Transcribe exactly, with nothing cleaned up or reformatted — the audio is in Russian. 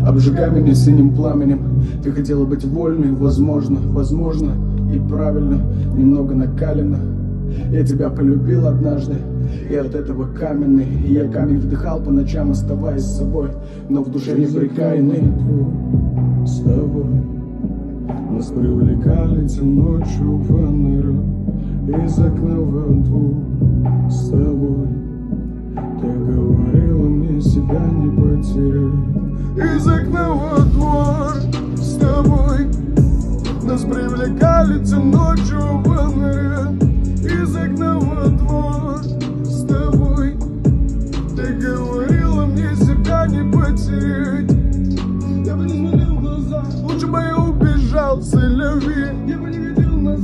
обжигай меня синим пламенем. Ты хотела быть вольной, возможно, возможно и правильно, немного накалена. Я тебя полюбил однажды, и от этого каменный. И я камень вдыхал по ночам, оставаясь с собой, но в душе неприкаянный. С тобой нас привлекали те ночью фонаря из окна во двор. С тобой ты говорила мне, себя не потерять. Из окна во двор. С тобой нас привлекали те ночью